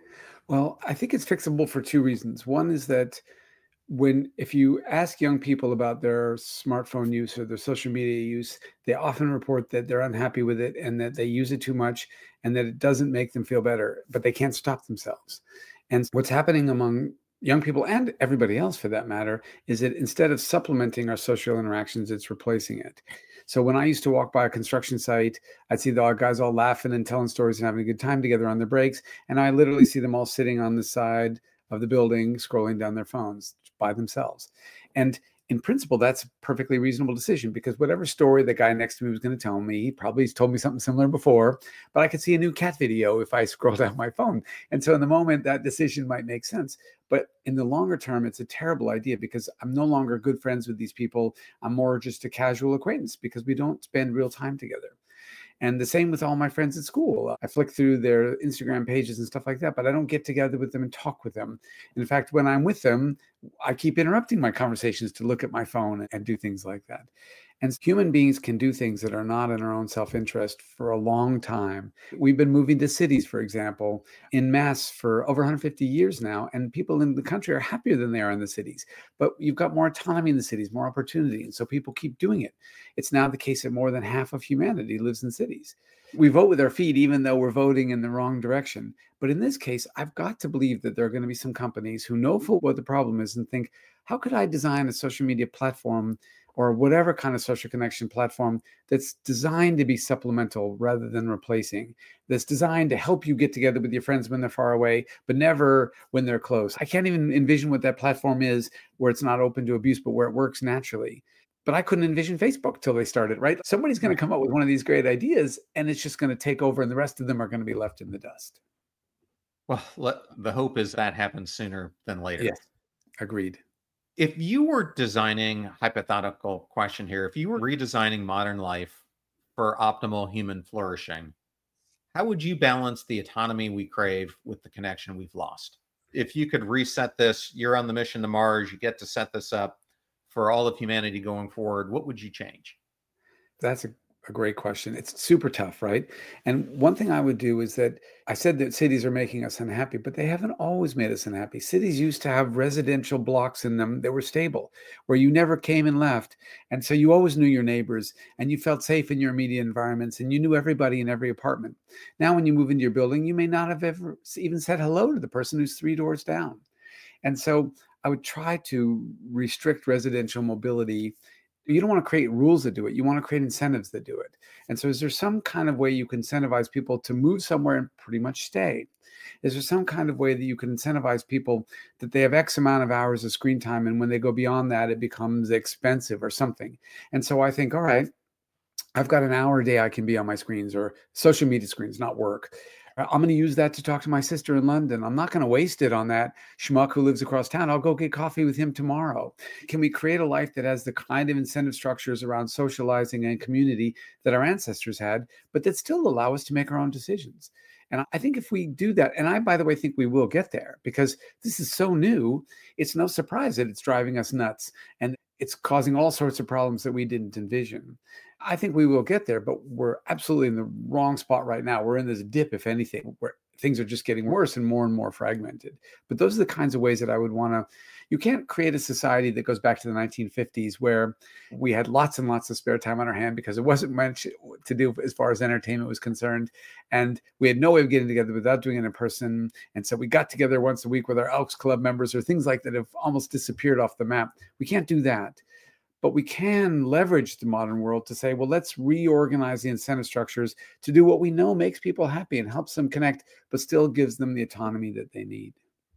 Well, I think it's fixable for two reasons. One is that when if you ask young people about their smartphone use or their social media use, they often report that they're unhappy with it and that they use it too much and that it doesn't make them feel better, but they can't stop themselves. And what's happening among young people and everybody else for that matter is that instead of supplementing our social interactions, it's replacing it. So when I used to walk by a construction site, I'd see the guys all laughing and telling stories and having a good time together on their breaks. And I literally see them all sitting on the side of the building, scrolling down their phones by themselves. And in principle, that's a perfectly reasonable decision because whatever story the guy next to me was going to tell me, he probably has told me something similar before, but I could see a new cat video if I scroll down my phone. And so in the moment, that decision might make sense. But in the longer term, it's a terrible idea because I'm no longer good friends with these people. I'm more just a casual acquaintance because we don't spend real time together. And the same with all my friends at school. I flick through their Instagram pages and stuff like that, but I don't get together with them and talk with them. In fact, when I'm with them, I keep interrupting my conversations to look at my phone and do things like that. And human beings can do things that are not in our own self-interest for a long time. We've been moving to cities, for example, in mass for over one hundred fifty years now, and people in the country are happier than they are in the cities. But you've got more autonomy in the cities, more opportunity, and so people keep doing it. It's now the case that more than half of humanity lives in cities. We vote with our feet, even though we're voting in the wrong direction. But in this case, I've got to believe that there are going to be some companies who know full what the problem is and think, how could I design a social media platform or whatever kind of social connection platform that's designed to be supplemental rather than replacing, that's designed to help you get together with your friends when they're far away, but never when they're close. I can't even envision what that platform is where it's not open to abuse, but where it works naturally. But I couldn't envision Facebook till they started, right? Somebody's going to come up with one of these great ideas and it's just going to take over and the rest of them are going to be left in the dust. Well, let, the hope is that happens sooner than later. Yes, agreed. If you were designing, hypothetical question here, if you were redesigning modern life for optimal human flourishing, how would you balance the autonomy we crave with the connection we've lost? If you could reset this, you're on the mission to Mars, you get to set this up for all of humanity going forward, what would you change? That's a, a great question. It's super tough, right? And one thing I would do is that I said that cities are making us unhappy, but they haven't always made us unhappy. Cities used to have residential blocks in them that were stable, where you never came and left. And so you always knew your neighbors and you felt safe in your immediate environments and you knew everybody in every apartment. Now, when you move into your building, you may not have ever even said hello to the person who's three doors down. And so I would try to restrict residential mobility. You don't want to create rules that do it. You want to create incentives that do it. And so is there some kind of way you can incentivize people to move somewhere and pretty much stay? Is there some kind of way that you can incentivize people that they have X amount of hours of screen time and when they go beyond that, it becomes expensive or something? And so I think, all right, I've got an hour a day I can be on my screens or social media screens, not work. I'm going to use that to talk to my sister in London. I'm not going to waste it on that schmuck who lives across town. I'll go get coffee with him tomorrow. Can we create a life that has the kind of incentive structures around socializing and community that our ancestors had, but that still allow us to make our own decisions? And I think if we do that, and I, by the way, think we will get there because this is so new, it's no surprise that it's driving us nuts and it's causing all sorts of problems that we didn't envision. I think we will get there, but we're absolutely in the wrong spot right now. We're in this dip, if anything, where things are just getting worse and more and more fragmented. But those are the kinds of ways that I would want to, you can't create a society that goes back to the nineteen fifties where we had lots and lots of spare time on our hand because it wasn't much to do as far as entertainment was concerned. And we had no way of getting together without doing it in person. And so we got together once a week with our Elks Club members or things like that have almost disappeared off the map. We can't do that. But we can leverage the modern world to say, well, let's reorganize the incentive structures to do what we know makes people happy and helps them connect, but still gives them the autonomy that they need.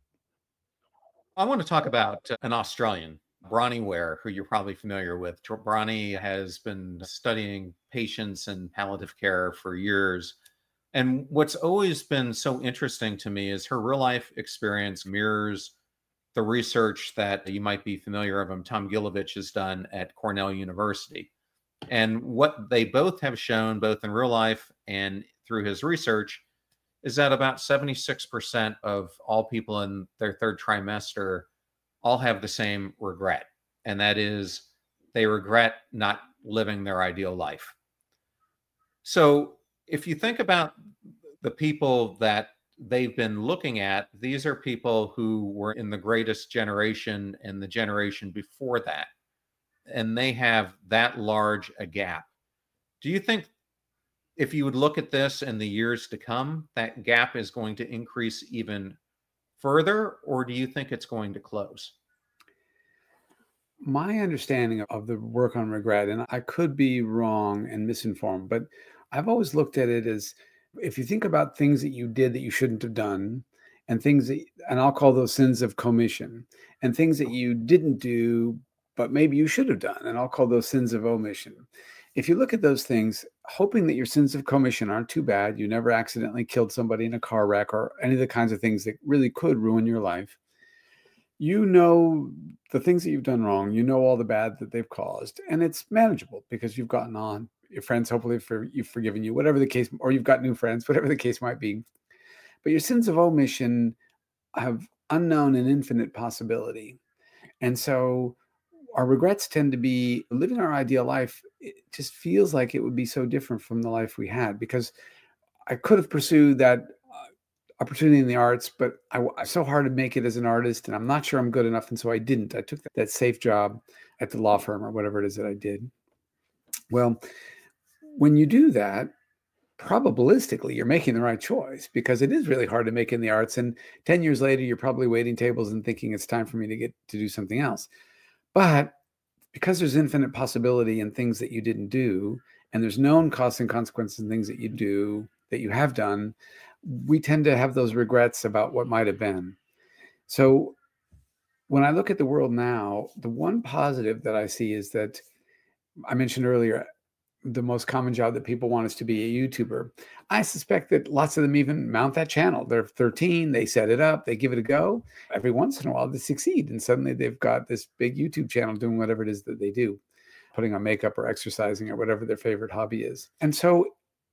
I want to talk about an Australian, Bronnie Ware, who you're probably familiar with. Bronnie has been studying patients and palliative care for years. And what's always been so interesting to me is her real life experience mirrors the research that you might be familiar of him, Tom Gilovich, has done at Cornell University. And what they both have shown, both in real life and through his research, is that about seventy-six percent of all people in their third trimester all have the same regret. And that is they regret not living their ideal life. So if you think about the people that they've been looking at, these are people who were in the greatest generation and the generation before that, and they have that large a gap. Do you think if you would look at this in the years to come, that gap is going to increase even further, or do you think it's going to close? My understanding of the work on regret, and I could be wrong and misinformed, but I've always looked at it as if you think about things that you did that you shouldn't have done, and things that, and I'll call those sins of commission, and things that you didn't do, but maybe you should have done, and I'll call those sins of omission. If you look at those things, hoping that your sins of commission aren't too bad, you never accidentally killed somebody in a car wreck or any of the kinds of things that really could ruin your life. You know the things that you've done wrong, you know all the bad that they've caused, and it's manageable because you've gotten on. Your friends, hopefully, for you've forgiven you, whatever the case, or you've got new friends, whatever the case might be. But your sins of omission have unknown and infinite possibility. And so our regrets tend to be living our ideal life. It just feels like it would be so different from the life we had, because I could have pursued that opportunity in the arts, but I, I so hard to make it as an artist, and I'm not sure I'm good enough. And so I didn't. I took that, that safe job at the law firm or whatever it is that I did. Well, when you do that, probabilistically, you're making the right choice, because it is really hard to make in the arts. And ten years later, you're probably waiting tables and thinking it's time for me to get to do something else. But because there's infinite possibility in things that you didn't do, and there's known costs and consequences in things that you do, that you have done, we tend to have those regrets about what might have been. So when I look at the world now, the one positive that I see is that I mentioned earlier, the most common job that people want is to be a YouTuber. I suspect that lots of them even mount that channel. They're thirteen, they set it up, they give it a go. Every once in a while they succeed, and suddenly they've got this big YouTube channel doing whatever it is that they do, putting on makeup or exercising or whatever their favorite hobby is. And so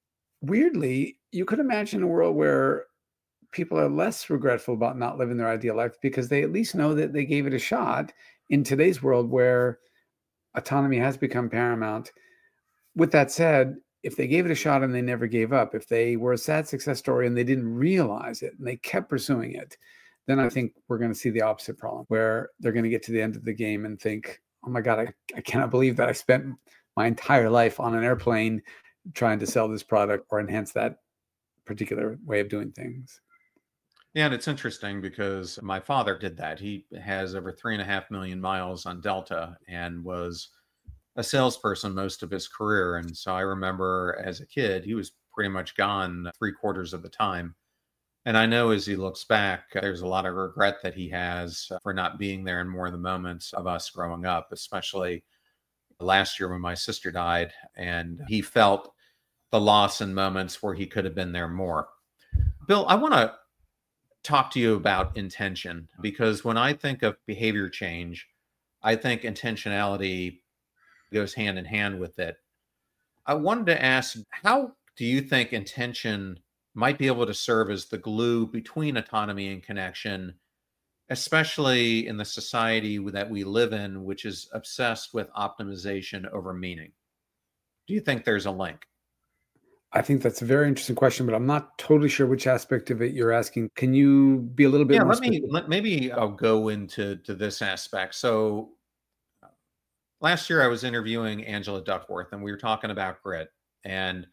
weirdly, you could imagine a world where people are less regretful about not living their ideal life because they at least know that they gave it a shot in today's world where autonomy has become paramount. With that said, if they gave it a shot and they never gave up, if they were a sad success story and they didn't realize it and they kept pursuing it, then I think we're going to see the opposite problem, where they're going to get to the end of the game and think, oh my God, I, I cannot believe that I spent my entire life on an airplane trying to sell this product or enhance that particular way of doing things. Yeah, and it's interesting because my father did that. He has over three and a half million miles on Delta and was a salesperson most of his career. And so I remember as a kid, he was pretty much gone three quarters of the time. And I know as he looks back, there's a lot of regret that he has for not being there in more of the moments of us growing up, especially last year when my sister died, and he felt the loss in moments where he could have been there more. Bill, I want to talk to you about intention, because when I think of behavior change, I think intentionality goes hand in hand with it. I wanted to ask, how do you think intention might be able to serve as the glue between autonomy and connection, especially in the society that we live in, which is obsessed with optimization over meaning? Do you think there's a link? I think that's a very interesting question, but I'm not totally sure which aspect of it you're asking. Can you be a little bit Yeah, more let me specific? let maybe I'll go into to this aspect. So last year I was interviewing Angela Duckworth and we were talking about grit. And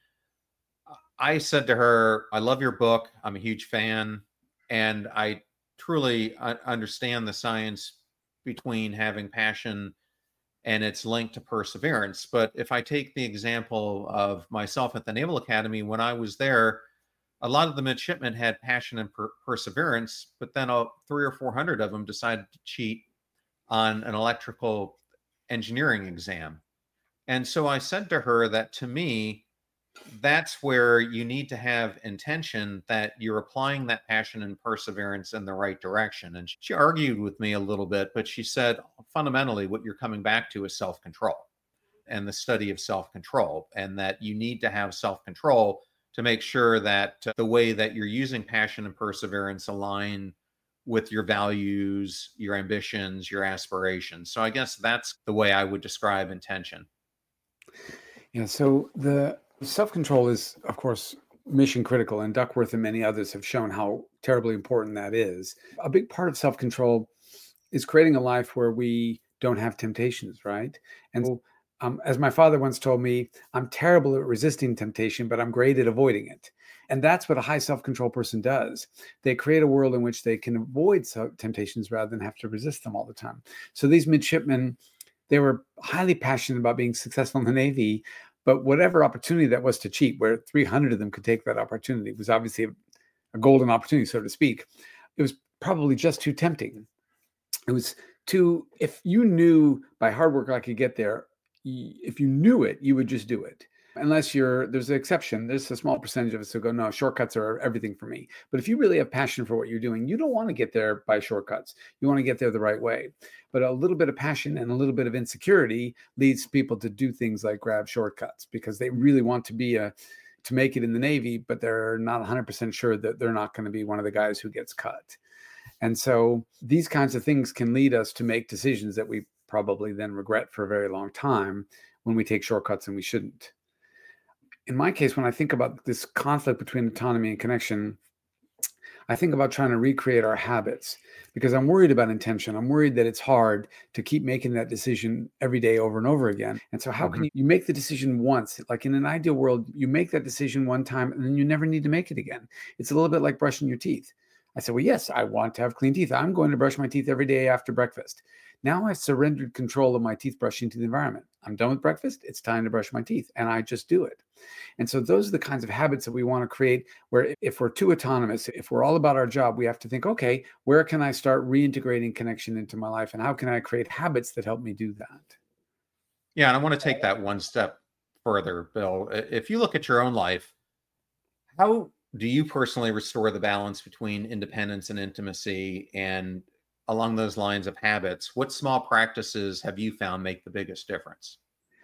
I said to her, I love your book. I'm a huge fan. And I truly uh, understand the science between having passion and it's linked to perseverance. But if I take the example of myself at the Naval Academy, when I was there, a lot of the midshipmen had passion and per- perseverance, but then uh, three or four hundred of them decided to cheat on an electrical engineering exam. And so I said to her that to me, that's where you need to have intention, that you're applying that passion and perseverance in the right direction. And she argued with me a little bit, but she said, fundamentally, what you're coming back to is self-control and the study of self-control, and that you need to have self-control to make sure that the way that you're using passion and perseverance align with your values, your ambitions, your aspirations. So I guess that's the way I would describe intention. Yeah, so the self-control is, of course, mission critical, and Duckworth and many others have shown how terribly important that is. A big part of self-control is creating a life where we don't have temptations, right? And so, um, as my father once told me, I'm terrible at resisting temptation, but I'm great at avoiding it. And that's what a high self-control person does. They create a world in which they can avoid temptations rather than have to resist them all the time. So these midshipmen, they were highly passionate about being successful in the Navy, but whatever opportunity that was to cheat, where three hundred of them could take that opportunity, was obviously a, a golden opportunity, so to speak. It was probably just too tempting. It was too, if you knew by hard work I could get there, if you knew it, you would just do it. Unless you're, there's an exception. There's a small percentage of us who go, no, shortcuts are everything for me. But if you really have passion for what you're doing, you don't want to get there by shortcuts. You want to get there the right way. But a little bit of passion and a little bit of insecurity leads people to do things like grab shortcuts because they really want to be a, to make it in the Navy, but they're not one hundred percent sure that they're not going to be one of the guys who gets cut. And so these kinds of things can lead us to make decisions that we probably then regret for a very long time when we take shortcuts and we shouldn't. In my case, when I think about this conflict between autonomy and connection, I think about trying to recreate our habits because I'm worried about intention. I'm worried that it's hard to keep making that decision every day over and over again. And so how mm-hmm. can you, you make the decision once? Like in an ideal world, you make that decision one time and then you never need to make it again. It's a little bit like brushing your teeth. I said, well, yes, I want to have clean teeth. I'm going to brush my teeth every day after breakfast. Now I've surrendered control of my teeth brushing to the environment. I'm done with breakfast. It's time to brush my teeth. And I just do it. And so those are the kinds of habits that we want to create where if we're too autonomous, if we're all about our job, we have to think, okay, where can I start reintegrating connection into my life? And how can I create habits that help me do that? Yeah. And I want to take that one step further, Bill. If you look at your own life, how do you personally restore the balance between independence and intimacy? And along those lines of habits, what small practices have you found make the biggest difference?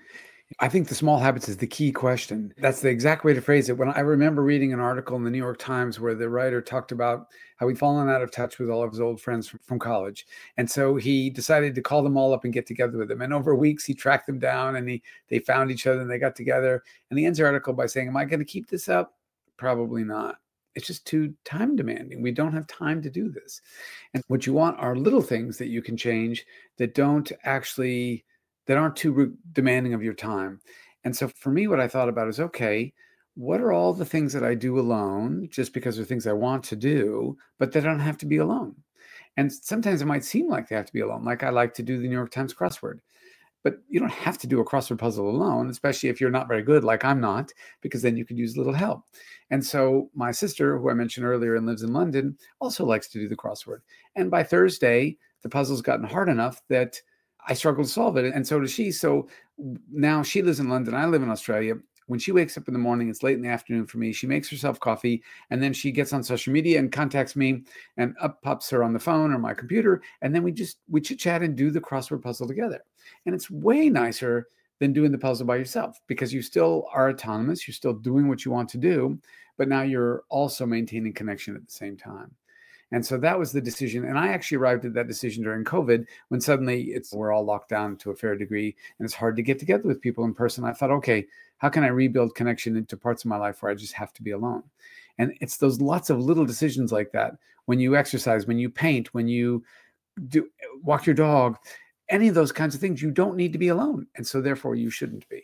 I think the small habits is the key question. That's the exact way to phrase it. When I remember reading an article in the New York Times where the writer talked about how he'd fallen out of touch with all of his old friends from, from college. And so he decided to call them all up and get together with them. And over weeks, he tracked them down and he they found each other and they got together. And he ends the article by saying, am I going to keep this up? Probably not. It's just too time demanding. We don't have time to do this. And what you want are little things that you can change that don't actually, that aren't too re- demanding of your time. And so for me, what I thought about is, okay, what are all the things that I do alone just because they're things I want to do, but they don't have to be alone? And sometimes it might seem like they have to be alone. Like I like to do the New York Times crossword. But you don't have to do a crossword puzzle alone, especially if you're not very good, like I'm not, because then you could use a little help. And so my sister, who I mentioned earlier and lives in London, also likes to do the crossword. And by Thursday, the puzzle's gotten hard enough that I struggle to solve it. And so does she. So now she lives in London. I live in Australia. When she wakes up in the morning, it's late in the afternoon for me. She makes herself coffee and then she gets on social media and contacts me and up pops her on the phone or my computer. And then we just, we chit chat and do the crossword puzzle together. And it's way nicer than doing the puzzle by yourself because you still are autonomous. You're still doing what you want to do, but now you're also maintaining connection at the same time. And so that was the decision. And I actually arrived at that decision during COVID when suddenly it's we're all locked down to a fair degree and it's hard to get together with people in person. I thought, okay, how can I rebuild connection into parts of my life where I just have to be alone? And it's those lots of little decisions like that. When you exercise, when you paint, when you do walk your dog, any of those kinds of things, you don't need to be alone. And so therefore you shouldn't be.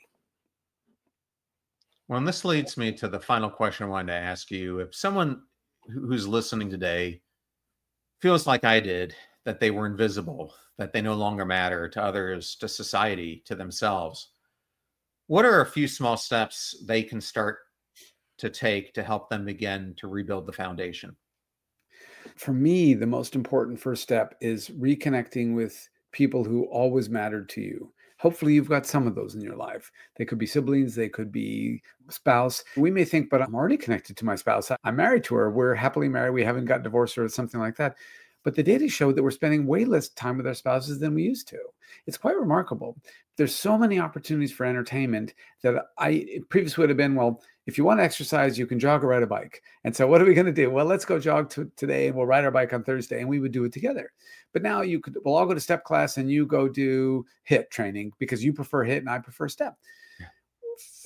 Well, and this leads me to the final question I wanted to ask you. If someone who's listening today feels like I did, that they were invisible, that they no longer matter to others, to society, to themselves, what are a few small steps they can start to take to help them begin to rebuild the foundation? For me, the most important first step is reconnecting with people who always mattered to you. Hopefully you've got some of those in your life. They could be siblings, they could be spouse. We may think, but I'm already connected to my spouse. I'm married to her. We're happily married. We haven't got divorced or something like that. But the data show that we're spending way less time with our spouses than we used to. It's quite remarkable. There's so many opportunities for entertainment that I previously would have been, well, if you want to exercise, you can jog or ride a bike. And so what are we going to do? Well, let's go jog to today and we'll ride our bike on Thursday and we would do it together. But now you could, we'll all go to step class and you go do HIIT training because you prefer HIIT and I prefer step.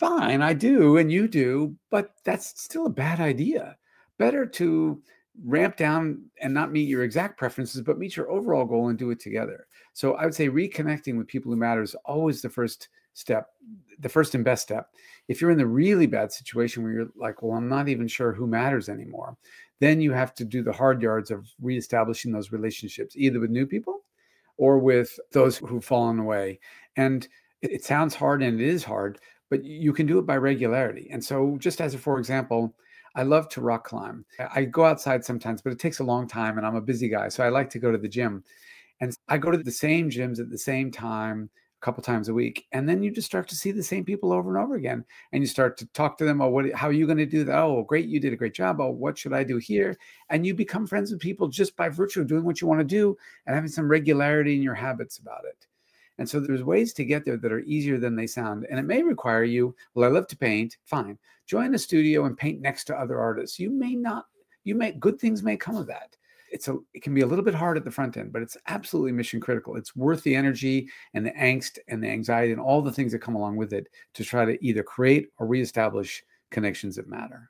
fine, I do, and you do, but that's still a bad idea. Better to ramp down and not meet your exact preferences, but meet your overall goal and do it together. So I would say reconnecting with people who matter is always the first step, the first and best step. If you're in the really bad situation where you're like, well, I'm not even sure who matters anymore, then you have to do the hard yards of reestablishing those relationships, either with new people or with those who've fallen away. And it, it sounds hard, and it is hard, but you can do it by regularity. And so just as a, for example, I love to rock climb. I go outside sometimes, but it takes a long time and I'm a busy guy. So I like to go to the gym, and I go to the same gyms at the same time a couple times a week. And then you just start to see the same people over and over again. And you start to talk to them. Oh, what, how are you going to do that? Oh, great. You did a great job. Oh, what should I do here? And you become friends with people just by virtue of doing what you want to do and having some regularity in your habits about it. And so there's ways to get there that are easier than they sound. And it may require you, well, I love to paint. Fine. Join a studio and paint next to other artists. You may not, you may, good things may come of that. It's a, it can be a little bit hard at the front end, but it's absolutely mission critical. It's worth the energy and the angst and the anxiety and all the things that come along with it to try to either create or reestablish connections that matter.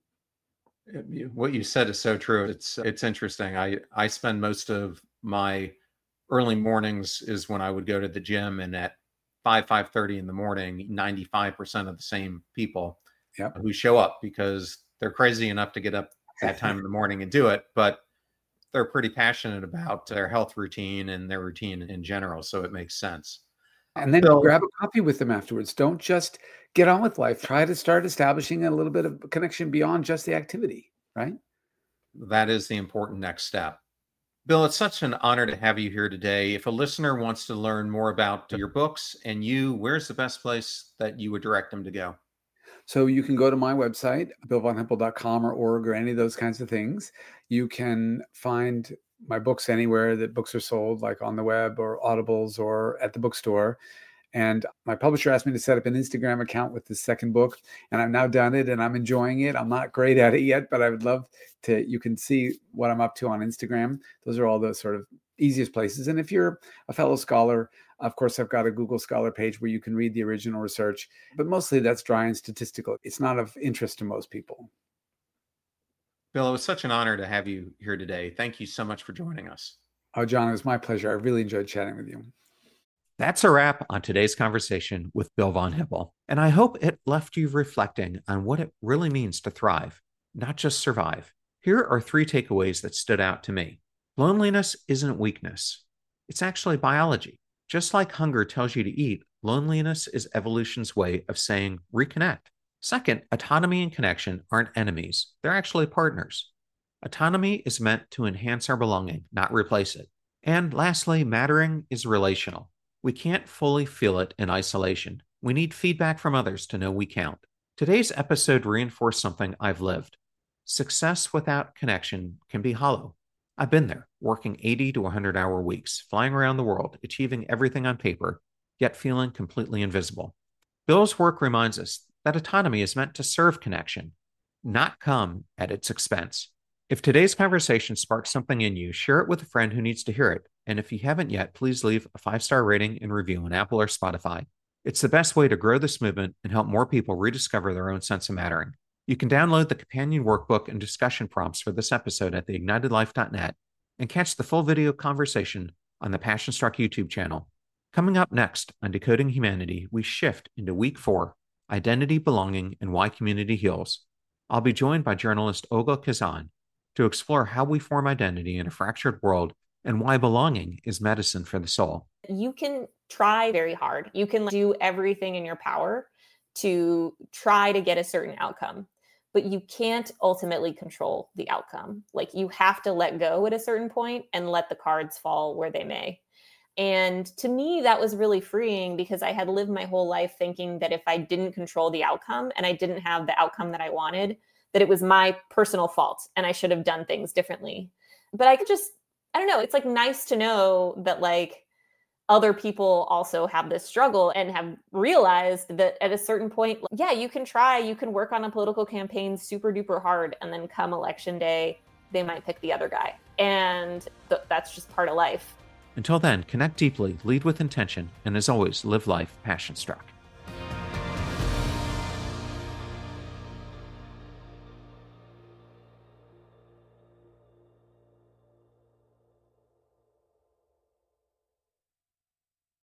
What you said is so true. It's, it's interesting. I, I spend most of my early mornings is when I would go to the gym, and at five, five thirty in the morning, ninety-five percent of the same people yep. who show up because they're crazy enough to get up that time in the morning and do it, but they're pretty passionate about their health routine and their routine in general. So it makes sense. And then so, grab a coffee with them afterwards. Don't just get on with life. Try to start establishing a little bit of connection beyond just the activity, right? That is the important next step. Bill, it's such an honor to have you here today. If a listener wants to learn more about your books and you, where's the best place that you would direct them to go? So you can go to my website, bill von hippel dot com or org or any of those kinds of things. You can find my books anywhere that books are sold, like on the web or Audibles or at the bookstore. And my publisher asked me to set up an Instagram account with the second book, and I've now done it and I'm enjoying it. I'm not great at it yet, but I would love to, you can see what I'm up to on Instagram. Those are all the sort of easiest places. And if you're a fellow scholar, of course, I've got a Google Scholar page where you can read the original research, but mostly that's dry and statistical. It's not of interest to most people. Bill, it was such an honor to have you here today. Thank you so much for joining us. Oh, John, it was my pleasure. I really enjoyed chatting with you. That's a wrap on today's conversation with Bill von Hippel. And I hope it left you reflecting on what it really means to thrive, not just survive. Here are three takeaways that stood out to me. Loneliness isn't weakness. It's actually biology. Just like hunger tells you to eat, loneliness is evolution's way of saying reconnect. Second, autonomy and connection aren't enemies. They're actually partners. Autonomy is meant to enhance our belonging, not replace it. And lastly, mattering is relational. We can't fully feel it in isolation. We need feedback from others to know we count. Today's episode reinforced something I've lived. Success without connection can be hollow. I've been there, working eighty to one hundred hour weeks, flying around the world, achieving everything on paper, yet feeling completely invisible. Bill's work reminds us that autonomy is meant to serve connection, not come at its expense. If today's conversation sparks something in you, share it with a friend who needs to hear it. And if you haven't yet, please leave a five-star rating and review on Apple or Spotify. It's the best way to grow this movement and help more people rediscover their own sense of mattering. You can download the companion workbook and discussion prompts for this episode at the ignited life dot net and catch the full video conversation on the Passion Struck YouTube channel. Coming up next on Decoding Humanity, we shift into week four, Identity, Belonging, and Why Community Heals. I'll be joined by journalist Olga Kazan to explore how we form identity in a fractured world and why belonging is medicine for the soul. You can try very hard. You can do everything in your power to try to get a certain outcome, but you can't ultimately control the outcome. Like, you have to let go at a certain point and let the cards fall where they may. And to me, that was really freeing, because I had lived my whole life thinking that if I didn't control the outcome and I didn't have the outcome that I wanted, that it was my personal fault and I should have done things differently. But I could just, I don't know, it's like nice to know that like other people also have this struggle and have realized that at a certain point, yeah, you can try, you can work on a political campaign super duper hard, and then come election day, they might pick the other guy. And th- that's just part of life. Until then, connect deeply, lead with intention, and as always, live life passion struck.